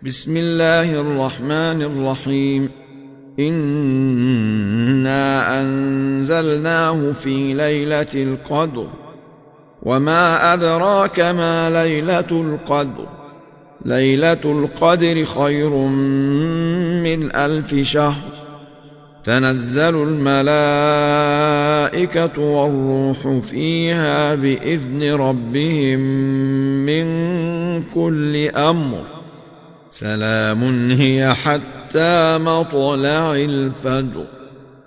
بسم الله الرحمن الرحيم. إنا أنزلناه في ليلة القدر، وما أدراك ما ليلة القدر. ليلة القدر خير من 1000 شهر. تنزل الملائكة والروح فيها بإذن ربهم من كل أمر. سلام هي حتى مطلع الفجر.